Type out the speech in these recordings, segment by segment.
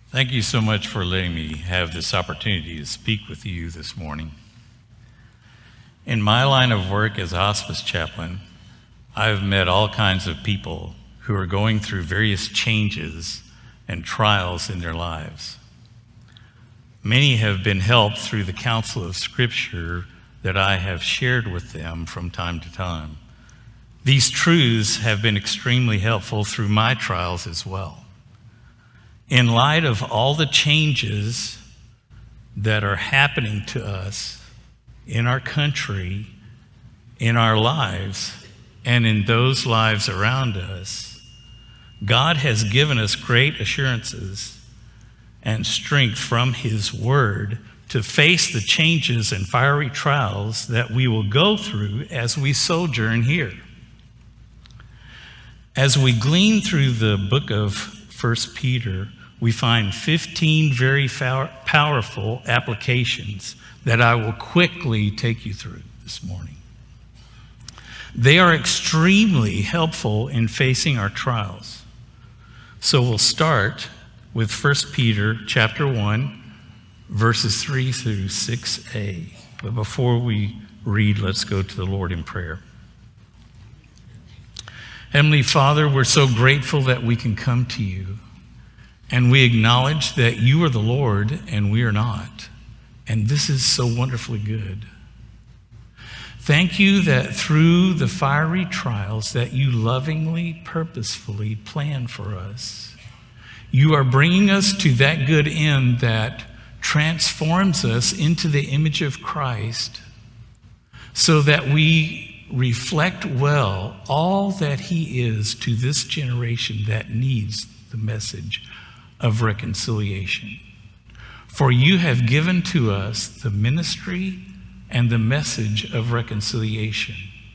Thank you so much for letting me have this opportunity to speak with you this morning. In my line of work as a hospice chaplain, I've met all kinds of people who are going through various changes and trials in their lives. Many have been helped through the counsel of Scripture that I have shared with them from time to time. These truths have been extremely helpful through my trials as well. In light of all the changes that are happening to us in our country, in our lives, and in those lives around us, God has given us great assurances and strength from His Word to face the changes and fiery trials that we will go through as we sojourn here. As we glean through the book of 1 Peter, we find 15 very powerful applications that I will quickly take you through this morning. They are extremely helpful in facing our trials. So we'll start with 1 Peter chapter 1, verses 3 through 6a. But before we read, let's go to the Lord in prayer. Heavenly Father, we're so grateful that we can come to you. And we acknowledge that you are the Lord and we are not. And this is so wonderfully good. Thank you that through the fiery trials that you lovingly, purposefully plan for us, you are bringing us to that good end that transforms us into the image of Christ so that we reflect well all that He is to this generation that needs the message of reconciliation. For you have given to us the ministry and the message of reconciliation.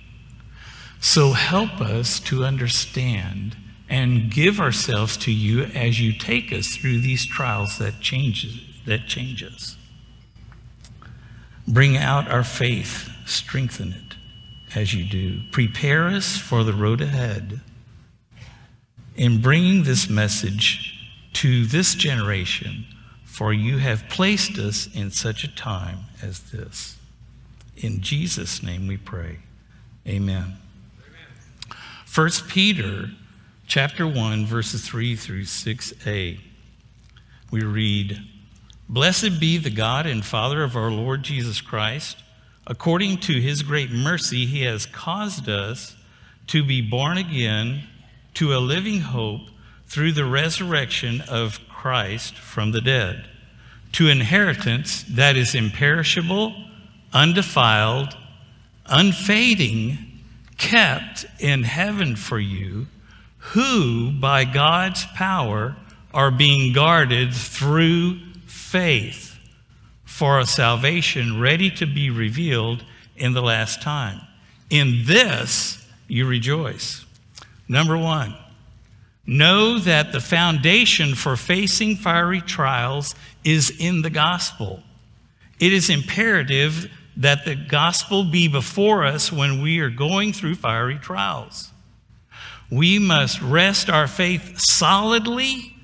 So help us to understand and give ourselves to you as you take us through these trials that change us. Bring out our faith, strengthen it as you do. Prepare us for the road ahead. In bringing this message to this generation, for you have placed us in such a time as this. In Jesus' name we pray. Amen. 1 Peter chapter 1, verses 3 through 6a. We read, "Blessed be the God and Father of our Lord Jesus Christ. According to His great mercy, He has caused us to be born again to a living hope through the resurrection of Christ from the dead, to inheritance that is imperishable, undefiled, unfading, kept in heaven for you, who by God's power are being guarded through faith for a salvation ready to be revealed in the last time. In this you rejoice." Number one, know that the foundation for facing fiery trials is in the gospel. It is imperative that the gospel be before us when we are going through fiery trials. We must rest our faith solely,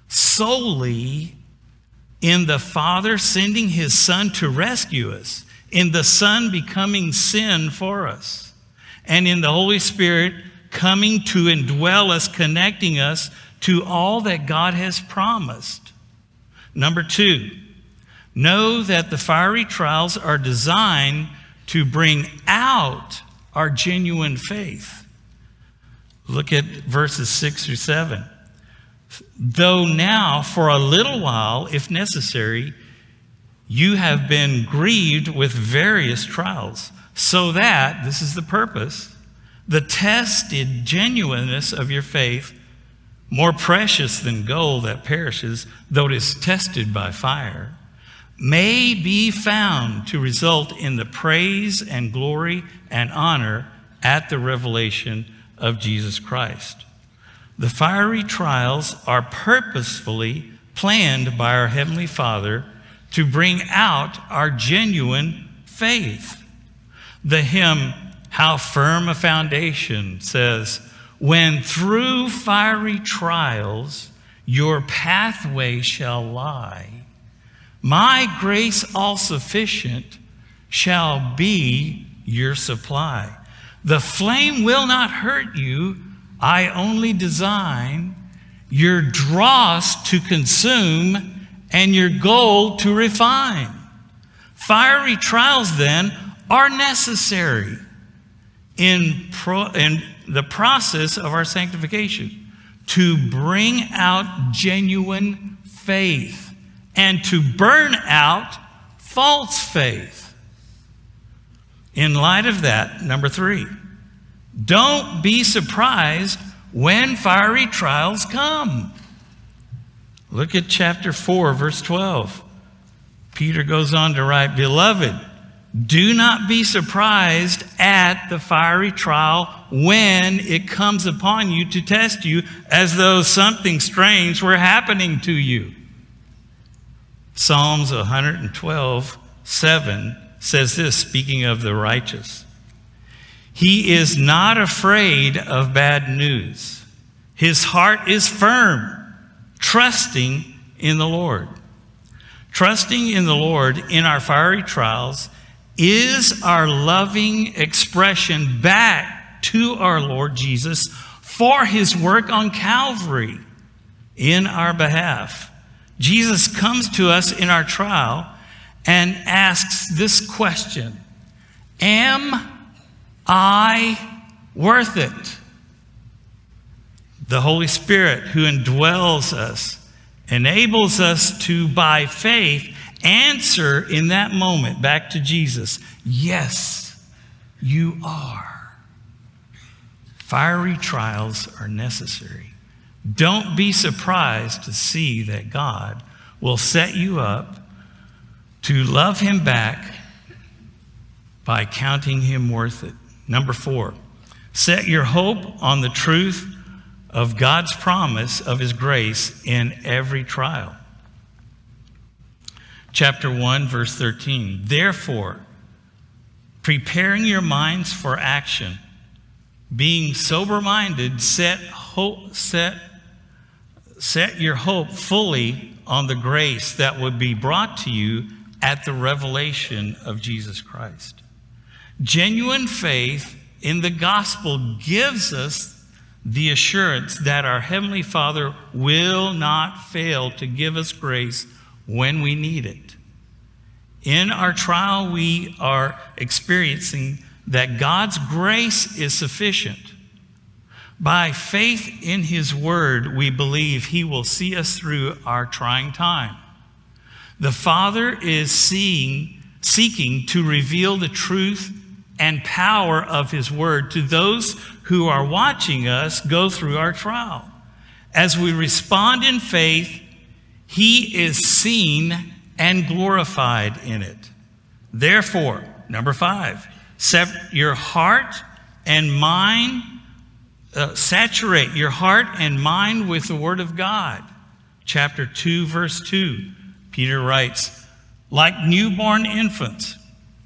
solely in the Father sending His Son to rescue us, in the Son becoming sin for us, and in the Holy Spirit coming to indwell us, connecting us to all that God has promised. Number two, know that the fiery trials are designed to bring out our genuine faith. Look at verses 6 through 7. "Though now, for a little while, if necessary, you have been grieved with various trials, so that," this is the purpose, "the tested genuineness of your faith, more precious than gold that perishes, though it is tested by fire, may be found to result in the praise and glory and honor at the revelation of Jesus Christ." The fiery trials are purposefully planned by our Heavenly Father to bring out our genuine faith. The hymn, "How Firm a Foundation," says, "When through fiery trials your pathway shall lie. My grace all sufficient shall be your supply. The flame will not hurt you. I only design your dross to consume and your gold to refine. Fiery trials then are necessary in the process of our sanctification to bring out genuine faith and to burn out false faith. In light of that, number 3, don't be surprised when fiery trials come. Look at chapter 4, verse 12. Peter goes on to write, Beloved, do not be surprised at the fiery trial when it comes upon you to test you as though something strange were happening to you. Psalms 112:7 says this, speaking of the righteous. He is not afraid of bad news. His heart is firm, trusting in the Lord. Trusting in the Lord in our fiery trials is our loving expression back to our Lord Jesus for his work on Calvary in our behalf. Jesus comes to us in our trial and asks this question, am I worth it? The Holy Spirit who indwells us enables us to, by faith, answer in that moment back to Jesus, yes, you are. Fiery trials are necessary. Don't be surprised to see that God will set you up to love him back by counting him worth it. Number 4, set your hope on the truth of God's promise of his grace in every trial. Chapter 1, verse 13. Therefore, preparing your minds for action, being sober-minded, set your hope fully on the grace that would be brought to you at the revelation of Jesus Christ. Genuine faith in the gospel gives us the assurance that our Heavenly Father will not fail to give us grace when we need it. In our trial, we are experiencing that God's grace is sufficient. By faith in his word, we believe he will see us through our trying time. The Father is seeking to reveal the truth and power of his word to those who are watching us go through our trial. As we respond in faith, he is seen and glorified in it. Therefore, number 5, set your heart and mind, saturate your heart and mind with the word of God. Chapter 2, verse 2, Peter writes, like newborn infants,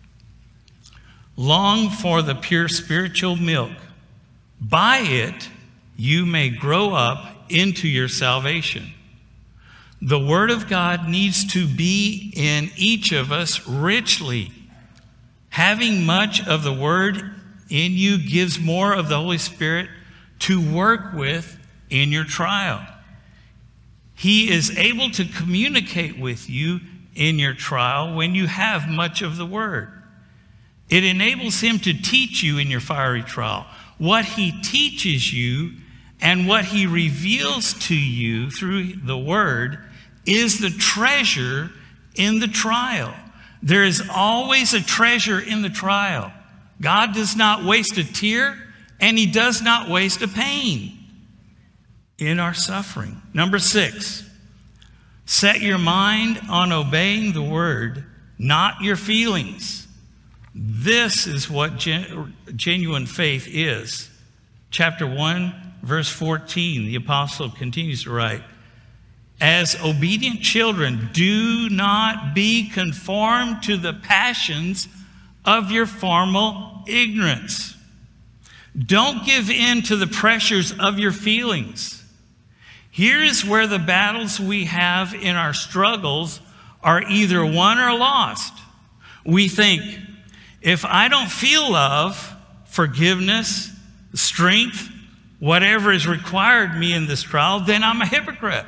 long for the pure spiritual milk. By it, you may grow up into your salvation. The Word of God needs to be in each of us richly. Having much of the Word in you gives more of the Holy Spirit to work with in your trial. He is able to communicate with you in your trial when you have much of the Word. It enables him to teach you in your fiery trial. What he teaches you and what he reveals to you through the word is the treasure in the trial. There is always a treasure in the trial. God does not waste a tear, and he does not waste a pain in our suffering. Number 6, set your mind on obeying the word, not your feelings. This is what genuine faith is. Chapter 1, verse 14, the apostle continues to write, as obedient children, do not be conformed to the passions of your former ignorance. Don't give in to the pressures of your feelings. Here is where the battles we have in our struggles are either won or lost. We think, if I don't feel love, forgiveness, strength, whatever is required me in this trial, then I'm a hypocrite.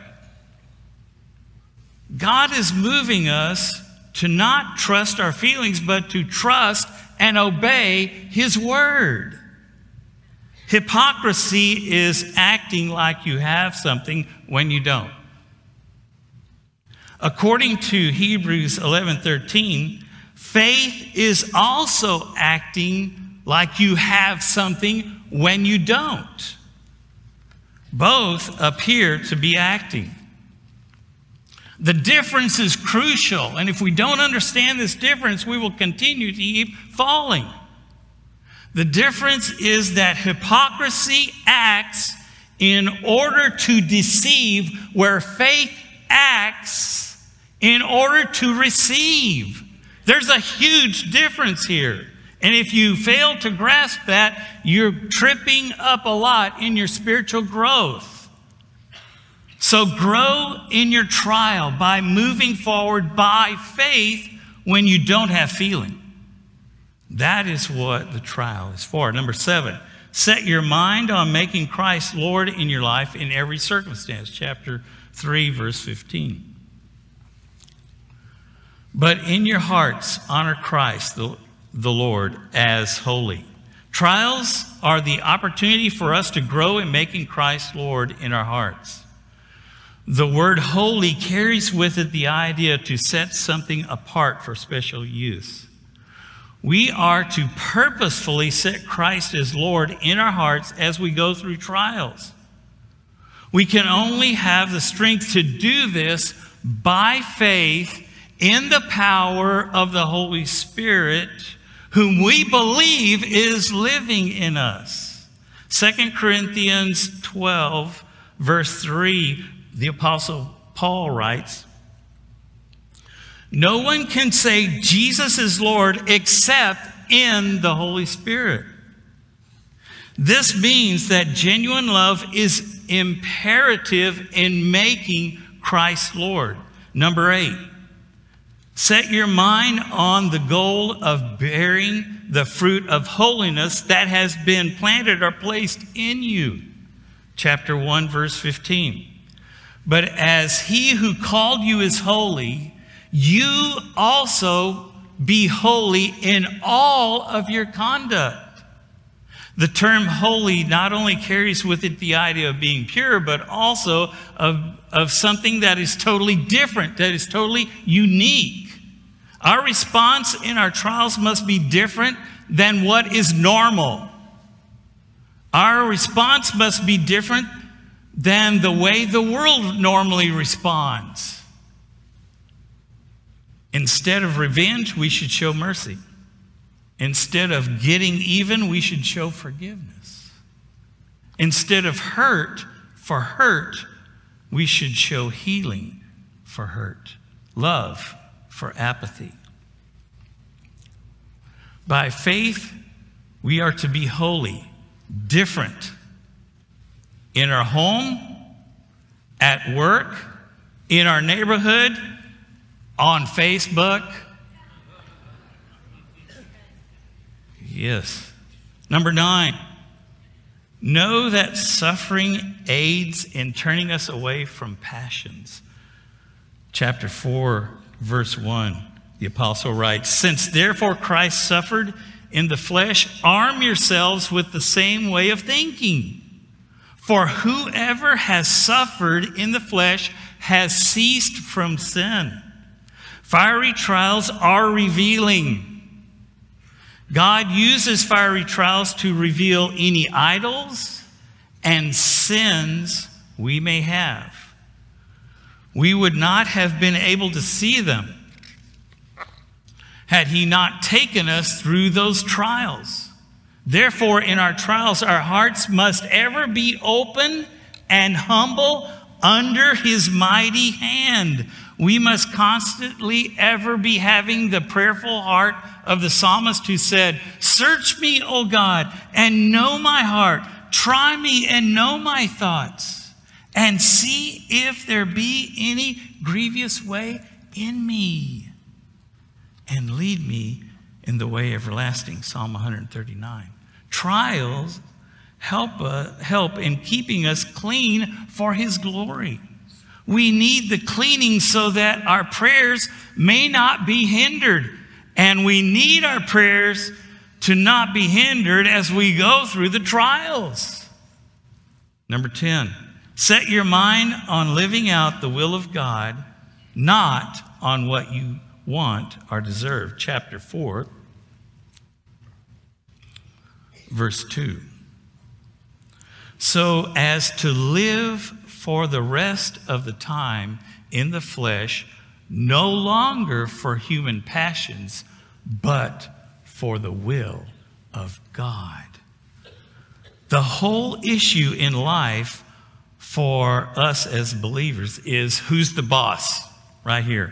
God is moving us to not trust our feelings, but to trust and obey His word. Hypocrisy is acting like you have something when you don't. According to Hebrews 11:13, faith is also acting like you have something when you don't. Both appear to be acting. The difference is crucial, and if we don't understand this difference, we will continue to keep falling. The difference is that hypocrisy acts in order to deceive, where faith acts in order to receive. There's a huge difference here. And if you fail to grasp that, you're tripping up a lot in your spiritual growth. So grow in your trial by moving forward by faith when you don't have feeling. That is what the trial is for. Number 7, set your mind on making Christ Lord in your life in every circumstance. Chapter 3, verse 15. But in your hearts, honor Christ, the Lord, as holy. Trials are the opportunity for us to grow in making Christ Lord in our hearts. The word holy carries with it the idea to set something apart for special use. We are to purposefully set Christ as Lord in our hearts as we go through trials. We can only have the strength to do this by faith in the power of the Holy Spirit, whom we believe is living in us. 2 Corinthians 12, verse 3, the Apostle Paul writes, "No one can say Jesus is Lord except in the Holy Spirit." This means that genuine love is imperative in making Christ Lord. Number 8, set your mind on the goal of bearing the fruit of holiness that has been planted or placed in you. Chapter 1, verse 15. But as He who called you is holy, you also be holy in all of your conduct. The term holy not only carries with it the idea of being pure, but also of something that is totally different, that is totally unique. Our response in our trials must be different than what is normal. Our response must be different than the way the world normally responds. Instead of revenge, we should show mercy. Instead of getting even, we should show forgiveness. Instead of hurt for hurt, we should show healing for hurt, love for apathy. By faith, we are to be holy, different in our home, at work, in our neighborhood, on Facebook. Yes. Number 9, know that suffering aids in turning us away from passions. Chapter 4, verse 1, the apostle writes, "Since therefore Christ suffered in the flesh, arm yourselves with the same way of thinking. For whoever has suffered in the flesh has ceased from sin." Fiery trials are revealing. God uses fiery trials to reveal any idols and sins we may have. We would not have been able to see them had He not taken us through those trials. Therefore, in our trials, our hearts must ever be open and humble under His mighty hand. We must constantly ever be having the prayerful heart of the psalmist who said, "Search me, O God, and know my heart. Try me and know my thoughts, and see if there be any grievous way in me, and lead me in the way everlasting. Psalm 139. Trials help in keeping us clean for his glory. We need the cleaning so that our prayers may not be hindered. And we need our prayers to not be hindered as we go through the trials. Number 10, set your mind on living out the will of God, not on what you want or deserve. Chapter 4, verse 2. So as to live for the rest of the time in the flesh, no longer for human passions, but for the will of God. The whole issue in life for us as believers is who's the boss right here.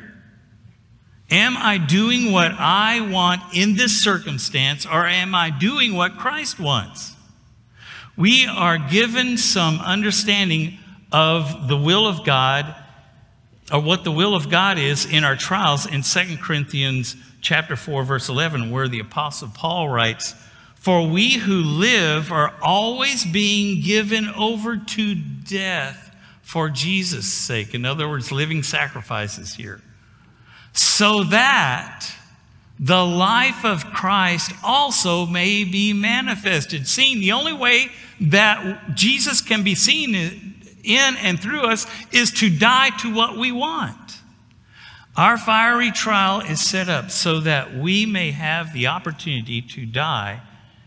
Am I doing what I want in this circumstance, or am I doing what Christ wants? We are given some understanding of the will of God, or what the will of God is in our trials in 2 Corinthians chapter 4, verse 11, where the Apostle Paul writes, "For we who live are always being given over to death for Jesus' sake." In other words, living sacrifices here. "So that the life of Christ also may be manifested." Seen, the only way that Jesus can be seen in and through us is to die to what we want. Our fiery trial is set up so that we may have the opportunity to die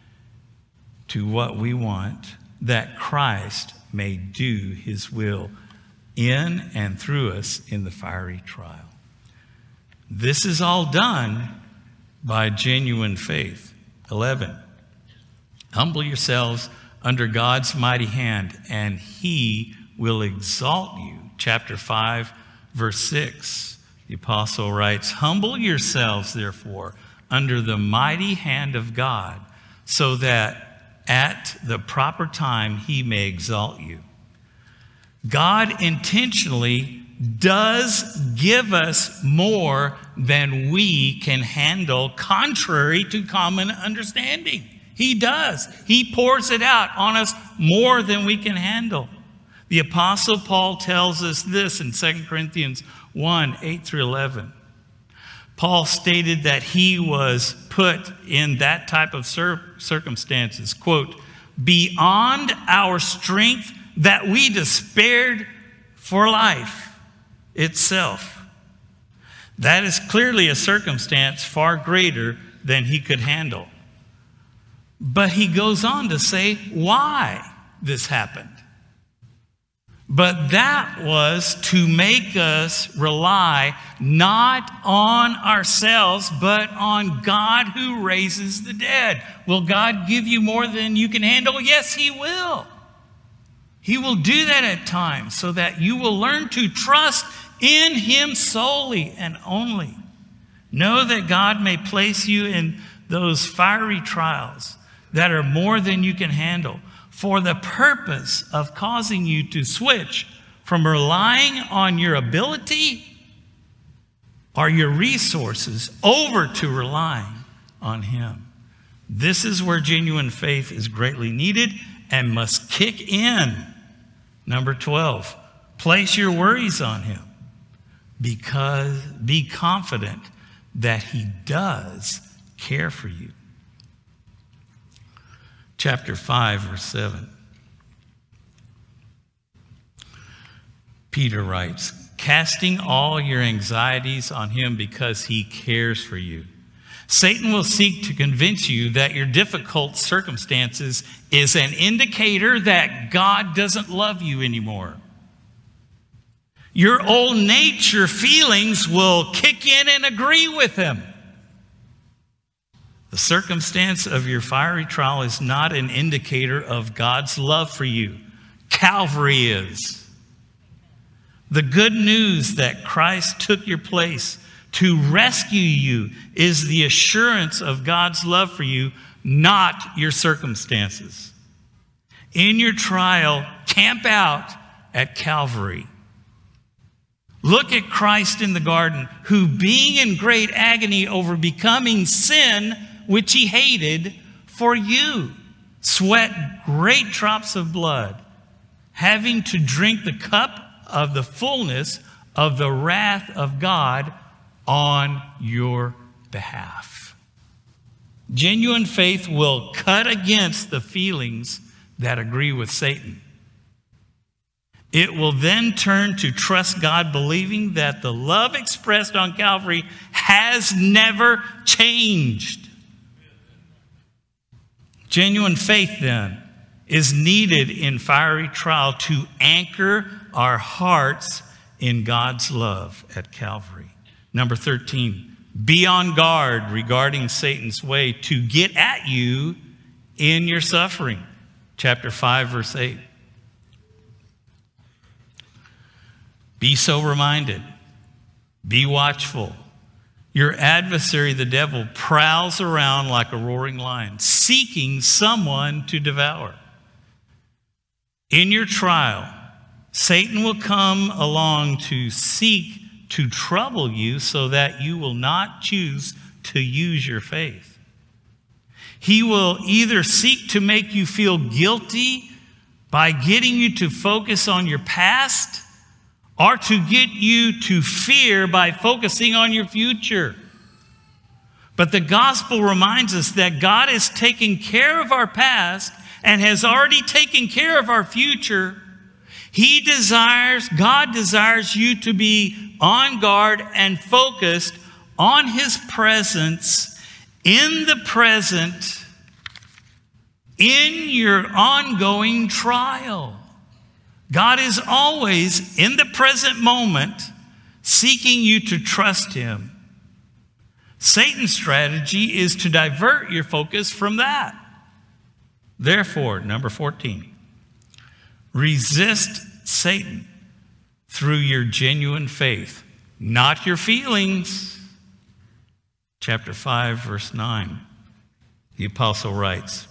to what we want, that Christ may do his will in and through us in the fiery trial. This is all done by genuine faith. 11, humble yourselves under God's mighty hand, and he will exalt you. Chapter 5, verse 6. The apostle writes, "Humble yourselves, therefore, under the mighty hand of God, so that at the proper time he may exalt you." God intentionally does give us more than we can handle, contrary to common understanding. He does. He pours it out on us more than we can handle. The Apostle Paul tells us this in 2 Corinthians 1, 8 through 11. Paul stated that he was put in that type of circumstances, quote, "beyond our strength, that we despaired for life itself." That is clearly a circumstance far greater than he could handle. But he goes on to say why this happened. But that was to make us rely not on ourselves, but on God who raises the dead. Will God give you more than you can handle? Yes, he will. He will do that at times so that you will learn to trust in him solely and only. Know that God may place you in those fiery trials that are more than you can handle, for the purpose of causing you to switch from relying on your ability or your resources over to relying on him. This is where genuine faith is greatly needed and must kick in. Number 12, place your worries on him, because be confident that he does care for you. Chapter 5, verse 7. Peter writes, "Casting all your anxieties on him because he cares for you." Satan will seek to convince you that your difficult circumstances is an indicator that God doesn't love you anymore. Your old nature feelings will kick in and agree with him. The circumstance of your fiery trial is not an indicator of God's love for you. Calvary is. The good news that Christ took your place to rescue you is the assurance of God's love for you, not your circumstances. In your trial, camp out at Calvary. Look at Christ in the garden, who being in great agony over becoming sin, which he hated, for you, sweat great drops of blood, having to drink the cup of the fullness of the wrath of God on your behalf. Genuine faith will cut against the feelings that agree with Satan. It will then turn to trust God, believing that the love expressed on Calvary has never changed. Genuine faith, then, is needed in fiery trial to anchor our hearts in God's love at Calvary. Number 13, be on guard regarding Satan's way to get at you in your suffering. Chapter 5, verse 8. Be so reminded. Be watchful. Your adversary, the devil, prowls around like a roaring lion, seeking someone to devour. In your trial, Satan will come along to seek to trouble you so that you will not choose to use your faith. He will either seek to make you feel guilty by getting you to focus on your past, or to get you to fear by focusing on your future. But the gospel reminds us that God has taken care of our past and has already taken care of our future. God desires you to be on guard and focused on his presence in the present, in your ongoing trial. God is always, in the present moment, seeking you to trust him. Satan's strategy is to divert your focus from that. Therefore, number 14, resist Satan through your genuine faith, not your feelings. Chapter 5, verse 9, the apostle writes,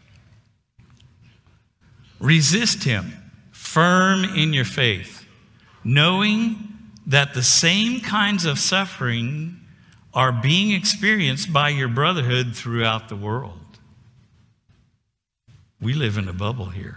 resist him, firm in your faith, knowing that the same kinds of suffering are being experienced by your brotherhood throughout the world. We live in a bubble here.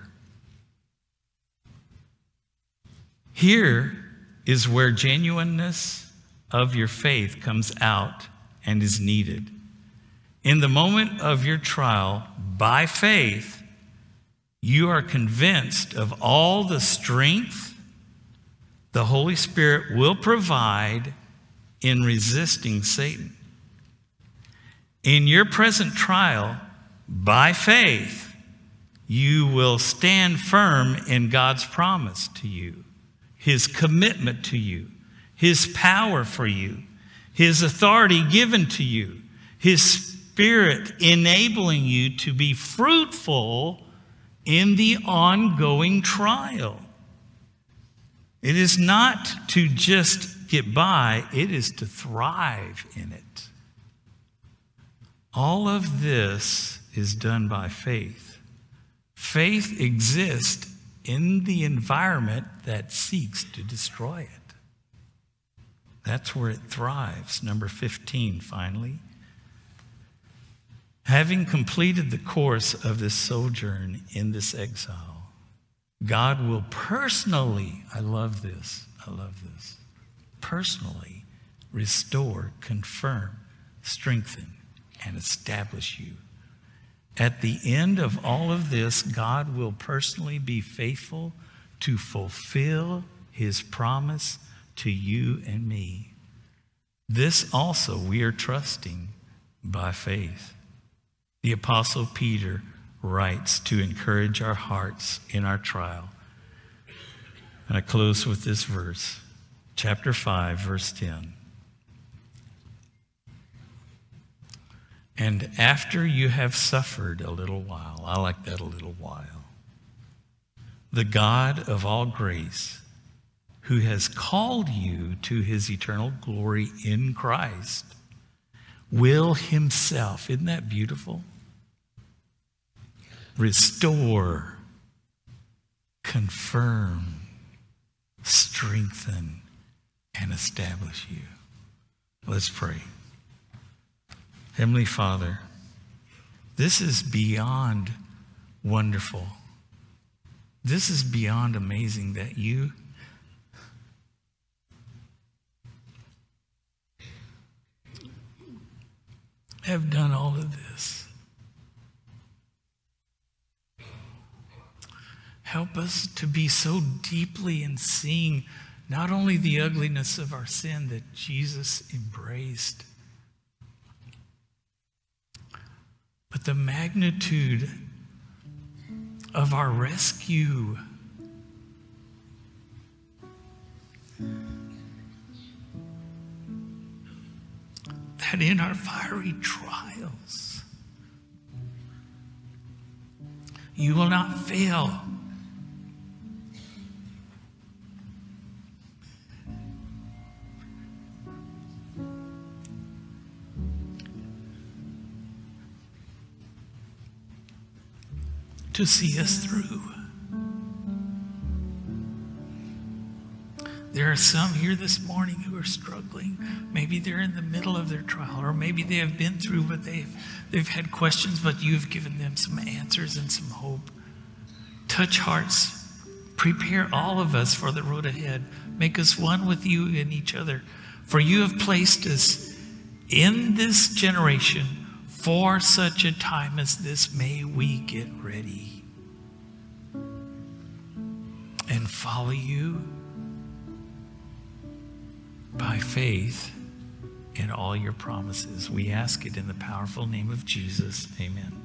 Here is where genuineness of your faith comes out and is needed. In the moment of your trial, by faith, you are convinced of all the strength the Holy Spirit will provide in resisting Satan. In your present trial, by faith, you will stand firm in God's promise to you, his commitment to you, his power for you, his authority given to you, his Spirit enabling you to be fruitful in the ongoing trial. It is not to just get by, it is to thrive in it. All of this is done by faith. Faith exists in the environment that seeks to destroy it. That's where it thrives. Number 15, finally. Having completed the course of this sojourn in this exile, God will personally, I love this, personally restore, confirm, strengthen, and establish you. At the end of all of this, God will personally be faithful to fulfill his promise to you and me. This also we are trusting by faith. The Apostle Peter writes to encourage our hearts in our trial. And I close with this verse, chapter 5, verse 10. And after you have suffered a little while, I like that, a little while, the God of all grace, who has called you to his eternal glory in Christ, will himself, isn't that beautiful? Restore, confirm, strengthen, and establish you. Let's pray. Heavenly Father, this is beyond wonderful. This is beyond amazing that you have done all of this. Help us to be so deeply in seeing not only the ugliness of our sin that Jesus embraced, but the magnitude of our rescue. That in our fiery trials, you will not fail. To see us through. There are some here this morning who are struggling. Maybe they're in the middle of their trial, or maybe they have been through, but they've had questions, but you've given them some answers and some hope. Touch hearts. Prepare all of us for the road ahead. Make us one with you and each other. For you have placed us in this generation for such a time as this. May we get ready and follow you by faith in all your promises. We ask it in the powerful name of Jesus. Amen.